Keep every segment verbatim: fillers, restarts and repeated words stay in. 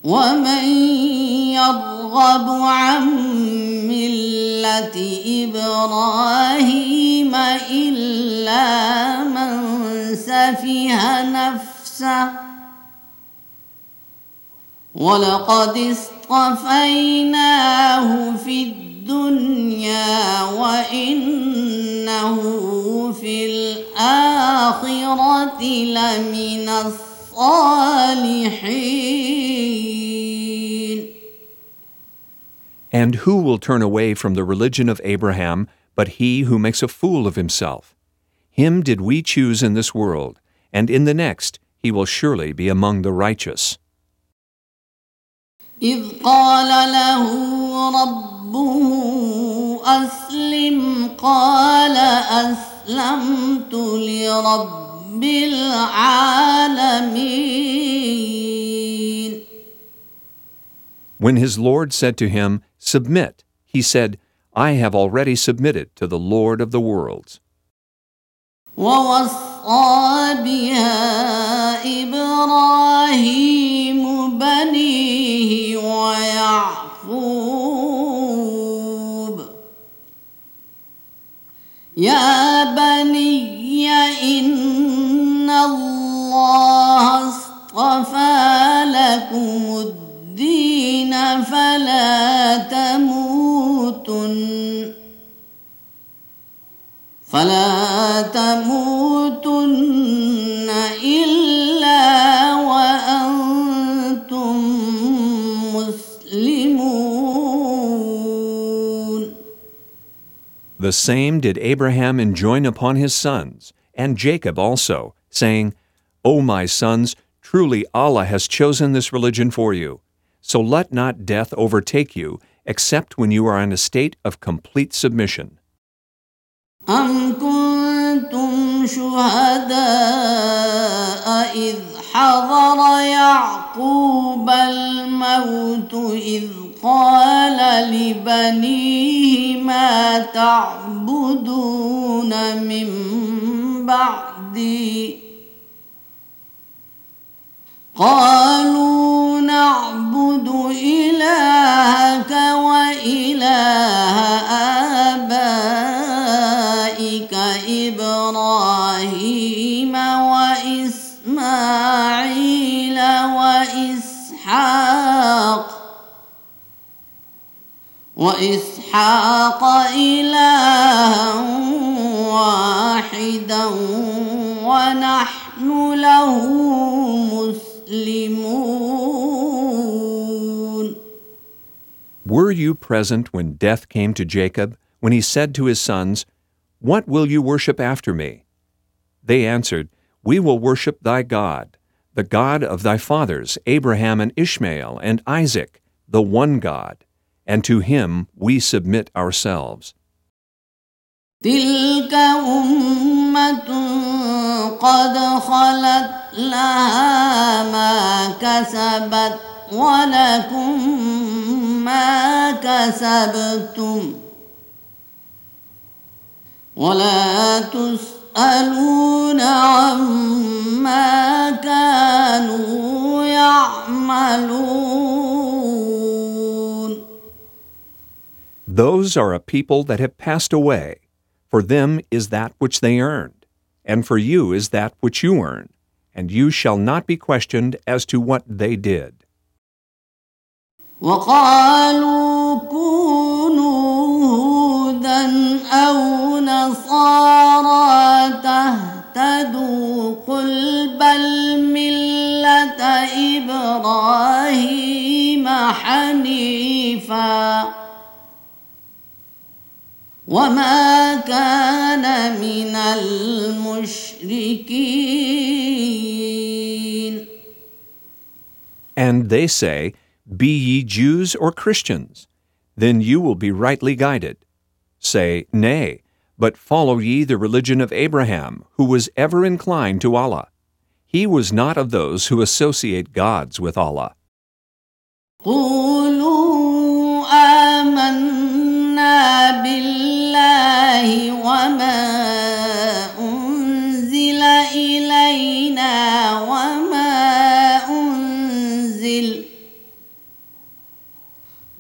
ومن يرغب عن ملة إبراهيم إلا من سفه نفسه ولقد اصطفيناه في الدنيا وإنه في الآخرة لمن الصالحين. And who will turn away from the religion of Abraham but he who makes a fool of himself? Him did we choose in this world, and in the next he will surely be among the righteous. إذ قال له ربه أسلم قال أسلمت لرب العالمين. When his Lord said to him, "Submit," he said, "I have already submitted to the Lord of the worlds." ووصى بها إبراهيم بنيه ويعقوب يا بني إن الله اصطفى لكم الدين فلا تموتن فلا تموتن إلا وأنتم مسلمون. The same did Abraham enjoin upon his sons, and Jacob also, saying, O my sons, truly Allah has chosen this religion for you. So let not death overtake you, except when you are in a state of complete submission. أم كنتم شهداء إذ حضر يعقوب الموت إذ قال لبنيه ما تعبدون من بعدي قالوا نعبد إلهك وإله آبائك إبراهيم وإسماعيل وإسحاق وإسحاق إلها واحدا ونحن له مسلمون. Were you present when death came to Jacob, when he said to his sons, What will you worship after me? They answered, We will worship thy God, the God of thy fathers, Abraham and Ishmael and Isaac, the one God, and to him we submit ourselves. تلك أمة قد خلت لها ما كسبت ولكم ما كسبتم ولا تسألون عما كانوا يعملون. Those are a people that have passed away. For them is that which they earned, and for you is that which you earn, and you shall not be questioned as to what they did. وقالوا كونوا هودا أو نصارى تهتدوا قل بل ملة إبراهيم حنيفا وما كان من المشركين. And they say, Be ye Jews or Christians? Then you will be rightly guided. Say, Nay, but follow ye the religion of Abraham, who was ever inclined to Allah. He was not of those who associate gods with Allah. قولوا آمنا بالله وما أنزل إلينا وما أنزل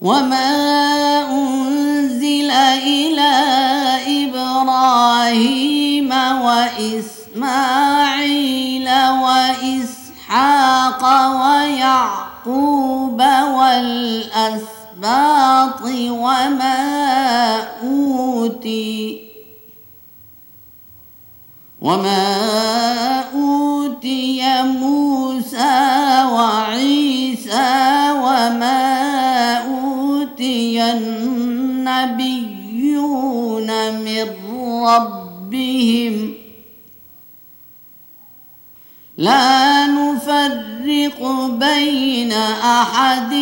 وما أنزل إلى إبراهيم وإسماعيل وإسحاق ويعقوب والأسباط وما أوتي وما أوتي موسى وعيسى وما أوتي النبيون من ربهم لا نفرق بين أحد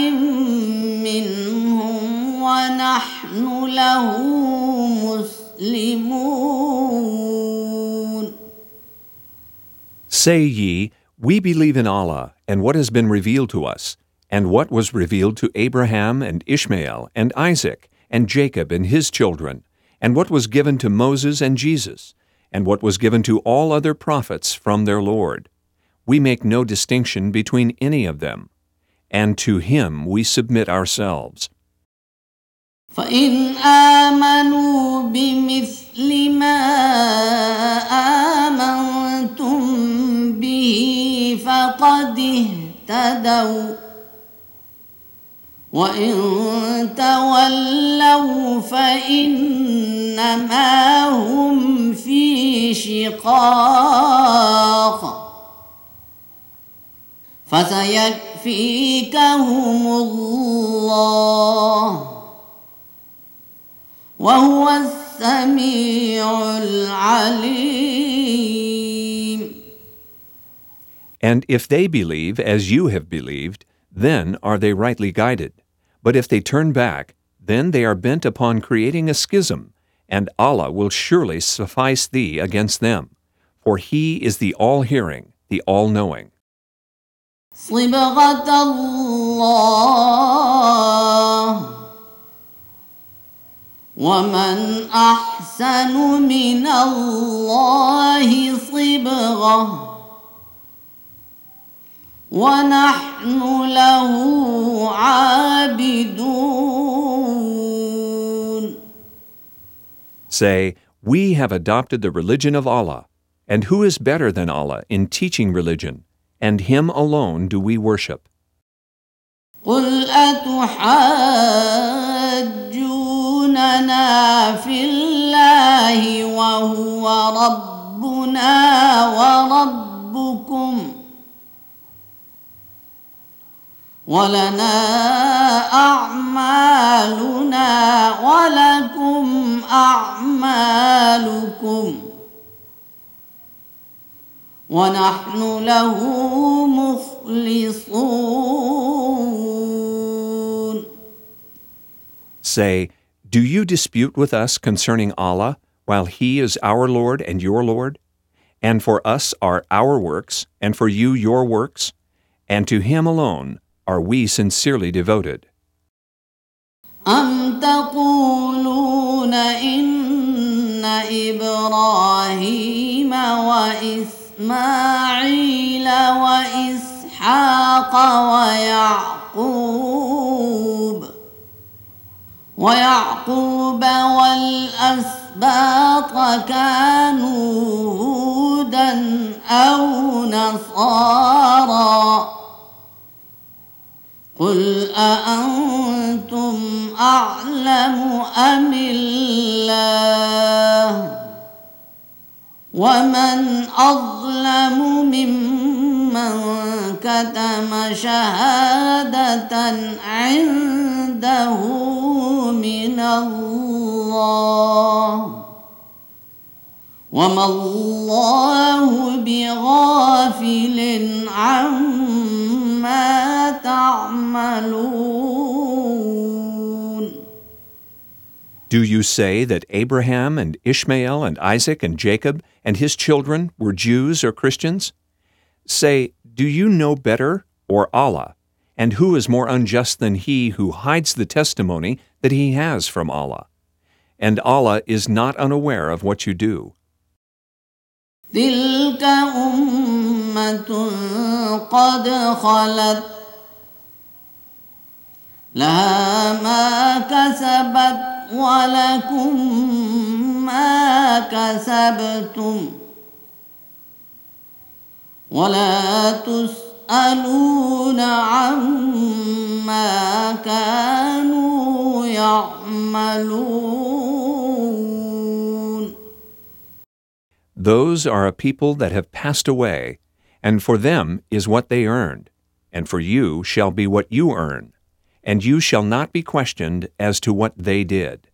منهم ونحن له مسلمون. Say ye, we believe in Allah and what has been revealed to us, and what was revealed to Abraham and Ishmael and Isaac and Jacob and his children, and what was given to Moses and Jesus, and what was given to all other prophets from their Lord. We make no distinction between any of them, and to Him we submit ourselves. فإن آمنوا بمثل ما آمنتم به فقد اهتدوا وإن تولوا فإنما هم في شقاق فسيكفيكهم الله وهو السميع العليم. And if they believe as you have believed, then are they rightly guided. But if they turn back, then they are bent upon creating a schism, and Allah will surely suffice thee against them, for He is the all-hearing, the all-knowing. صبغة الله ومن أحسن من الله صبغة ونحن له عابدون. Say, we have adopted the religion of Allah, and who is better than Allah in teaching religion, and Him alone do we worship. قل أتحاجوننا في الله وهو ربنا وربكم ولنا أعمالنا ولكم أعمالكم ونحن له مخلصون. Say, do you dispute with us concerning Allah, while He is our Lord and your Lord? And for us are our works, and for you your works, and to Him alone are we sincerely devoted. أم تقولون إن إبراهيم وإسماعيل وإسحاق ويعقوب ويعقوب والأسباط كانوا هودا أو نصارى قل أأنتم أعلم أم الله ومن أظلم ممن كتم شهادة عنده من الله وما الله بغافل عما تعملون. Do you say that Abraham and Ishmael and Isaac and Jacob and his children were Jews or Christians? Say, do you know better, or Allah? And who is more unjust than he who hides the testimony that he has from Allah? And Allah is not unaware of what you do. تلك أمة قد خلت لها ما كسبت ولكم ما كسبتم ولا تسألون عما كانوا يعملون. Those are a people that have passed away, and for them is what they earned, and for you shall be what you earn, and you shall not be questioned as to what they did.